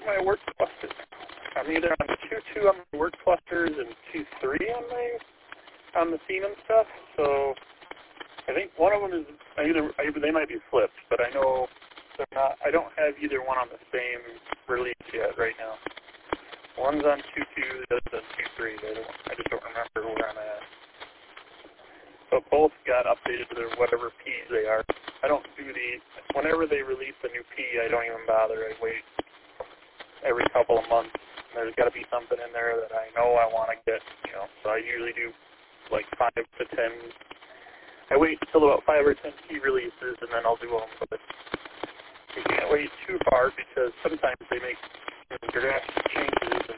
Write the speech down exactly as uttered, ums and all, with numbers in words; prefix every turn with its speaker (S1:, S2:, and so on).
S1: my work clusters. I'm either on two two on my work clusters and two three on my on the Siemens stuff. So I think one of them is either, either they might be flipped, but I know they're not. I don't have either one on the same release yet right now. One's on two two, the other's on two three. I, don't, I just don't remember where I'm at. But both got updated to their whatever P's they are. I don't do the, whenever they release a new P, I don't even bother. I wait every couple of months. There's got to be something in there that I know I want to get, you know. So I usually do like five to ten. I wait until about five or ten P releases, and then I'll do them. But you can't wait too far because sometimes they make drastic changes